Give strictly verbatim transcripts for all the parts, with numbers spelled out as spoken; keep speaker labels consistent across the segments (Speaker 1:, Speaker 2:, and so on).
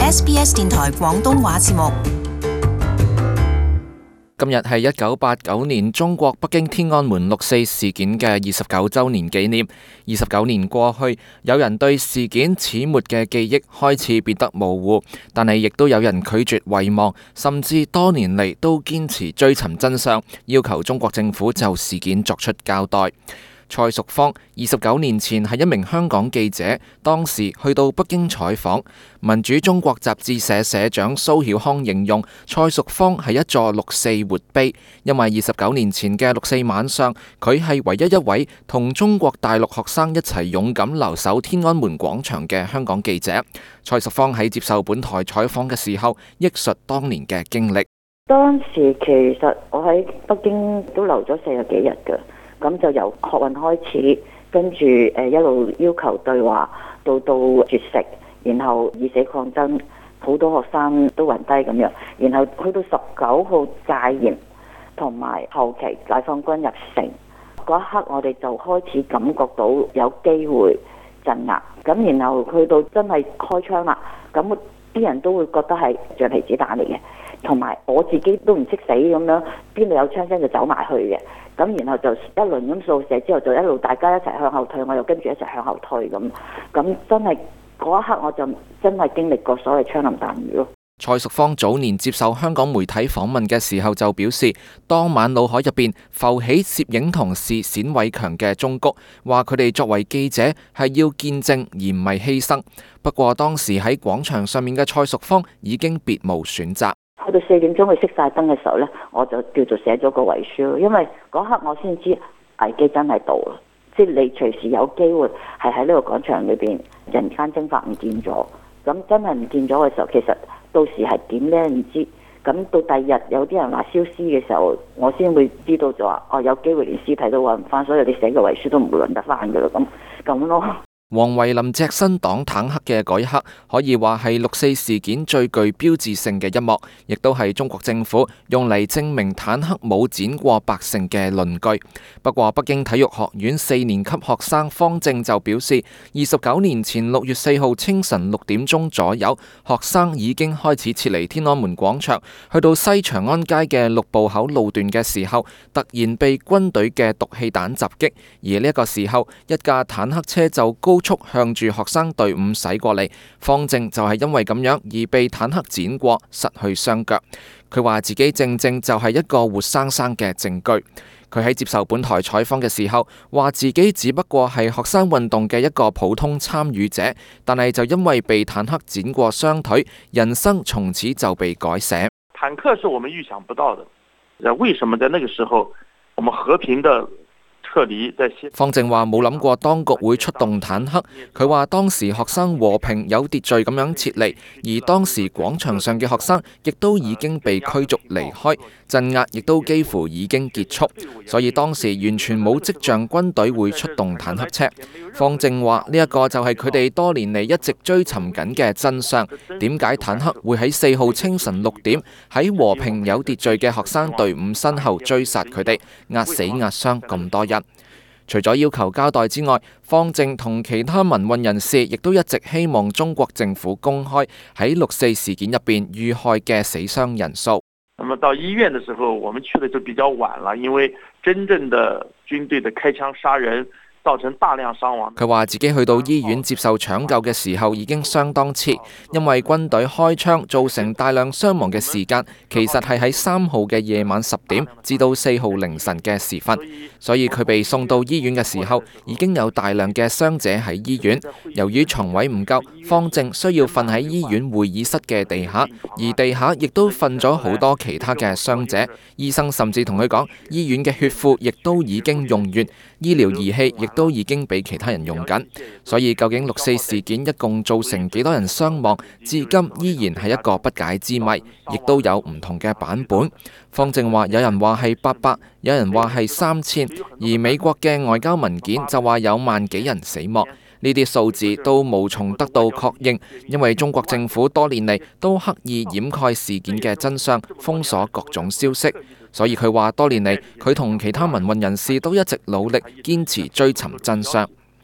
Speaker 1: S B S 電台廣東話節目。
Speaker 2: 今日係一九八九年中國北京天安門六四事件嘅二十九週年紀念。二十九年過去，有人對事件始末嘅記憶開始變得模糊，但係亦都有人拒絕遺忘，甚至多年嚟都堅持追尋真相，要求中國政府就事件作出交代。蔡淑芳二十九年前係一名香港記者，當時去到北京採訪。民主中國雜誌社社長蘇曉康形容蔡淑芳係一座六四活碑，因為二十九年前嘅六四晚上，佢係唯一一位同中國大陸學生一齊勇敢留守天安門廣場嘅香港記者。蔡淑芳喺接受本台採訪嘅時候，憶述當年嘅經歷。
Speaker 3: 當時其實我喺北京都留咗四十幾日㗎。咁就由學運開始，跟住誒一路要求對話，到到絕食，然後以死抗爭，好多學生都暈低咁樣，然後去到十九號戒嚴，同埋後期解放軍入城嗰一刻，我哋就開始感覺到有機會鎮壓，咁然後去到真係開槍啦，咁啲人都會覺得係橡皮子彈嚟嘅，同埋我自己都唔識死咁樣，邊度有槍聲就走埋去嘅。咁然後就一輪咁掃射之後，就一路大家一齊向後退，我又跟住一齊向後退咁。咁真係嗰一刻，我就真係經歷過所謂槍林彈雨咯。
Speaker 2: 蔡淑芳早年接受香港媒體訪問嘅時候就表示，當晚腦海入邊浮起攝影同事冼偉強嘅忠告，話佢哋作為記者係要見證而唔係犧牲。不過當時喺廣場上面嘅蔡淑芳已經別無選擇。
Speaker 3: 去到四點鐘佢熄晒燈嘅時候呢，我就叫做寫咗個遺書，因為嗰刻我先知危機真係到啦，即係你隨時有機會係喺呢個廣場裏邊人間蒸發唔見咗，咁真係唔見咗嘅時候，其實到時係點呢？唔知，咁到第二日有啲人話消失嘅時候，我先會知道就話哦，有機會連屍體都揾唔翻，所以你寫個遺書都唔會揾得翻噶啦，咁咁咯。
Speaker 2: 黃維林隻身擋坦克嘅嗰一刻，可以話係六四事件最具標誌性嘅一幕，亦都係中國政府用嚟證明坦克冇剪過百姓嘅論據。不過，北京體育學院四年級學生方正就表示，二十九年前六月四號清晨六點鐘左右，學生已經開始撤離天安門廣場，去到西長安街嘅六步口路段嘅時候，突然被軍隊嘅毒氣彈襲擊，而呢一個時候，一架坦克車就高速向住學生隊伍駛過嚟，方正就係因為咁樣而被坦克輾過，失去雙腳。佢話自己正正就係一個活生生嘅證據。佢喺接受本台採訪嘅時候，話自己只不過係學生運動嘅一個普通參與者，但係就因為被坦克輾過雙腿，人生從此就被改寫。
Speaker 4: 坦克是我們預想不到的，為什麼在那個時候我們和平的
Speaker 2: 方正話冇諗過當局會出動坦克，佢話當時學生和平有秩序咁樣撤離，而當時廣場上嘅學生亦都已經被驅逐離開，鎮壓亦都幾乎已經結束，所以當時完全冇跡象軍隊會出動坦克車。方正話呢一個就係佢哋多年嚟一直追尋緊嘅真相，點解坦克會喺四號清晨六點喺和平有秩序嘅學生隊伍身後追殺佢哋，壓死壓傷咁多人。除咗要求交代之外，方正同其他民運人士亦都一直希望中國政府公開喺六四事件入邊遇害嘅死傷人數。
Speaker 4: 那麼到醫院的時候，我們去的就比較晚了，因為真正的軍隊的開槍殺人，造成大量傷亡。
Speaker 2: 佢話自己去到醫院接受搶救嘅時候已經相當遲，因為軍隊開槍造成大量傷亡嘅時間，其實係喺三號嘅夜晚十點至到四號凌晨嘅時分，所以佢被送到醫院嘅時候已經有大量嘅傷者喺醫院。由於床位唔夠，方正需要瞓喺醫院會議室嘅地下，而地下亦都瞓咗好多其他嘅傷者。醫生甚至同佢講，醫院嘅血庫亦都已經用完，醫療儀器亦都已經俾其他人用緊，所以究竟六四事件一共造成幾多人傷亡，至今依然係一個不解之謎，亦都有唔同嘅版本。方正話有人話係八百，有人話係三千，而美國嘅外交文件就話有萬幾人死亡。呢啲數字都無從得到確認，因為中國政府多年嚟都刻意掩蓋事件嘅真相，封鎖各種消息。所以佢話多年嚟，佢同其他民運人士都一直努力堅持追尋真相。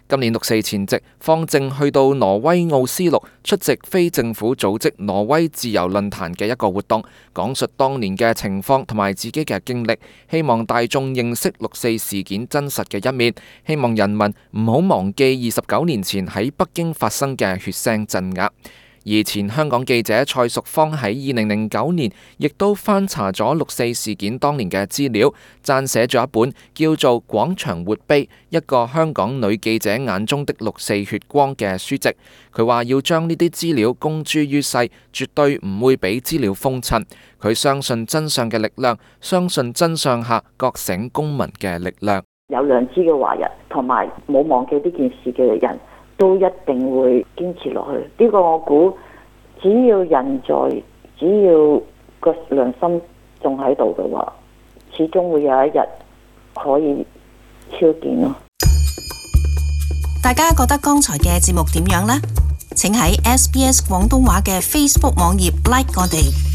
Speaker 2: 今年六四前夕，方正去到挪威奧斯陸出席非政府組織挪威自由論壇嘅一個活動，講述當年嘅情況同埋自己嘅經歷，希望大眾認識六四事件真實嘅一面，希望人民唔好忘記二十九年前喺北京發生嘅血腥鎮壓。而前香港記者蔡淑芳喺二零零九年亦都翻查咗六四事件當年嘅資料，撰寫咗一本叫做《廣場活碑：一個香港女記者眼中的六四血光》嘅書籍。佢話要將呢啲資料公諸於世，絕對唔會俾資料封塵。佢相信真相嘅力量，相信真相下覺醒公民嘅力量。
Speaker 3: 有良知嘅華人同埋冇忘記呢件事嘅人，都一定會堅持落去。呢個我估，只要人在，只要個良心仲喺度嘅話，始終會有一日可以超見咯。
Speaker 1: 大家覺得剛才嘅節目點樣呢？請喺 S B S 廣東話嘅 Facebook 網頁 like 我哋。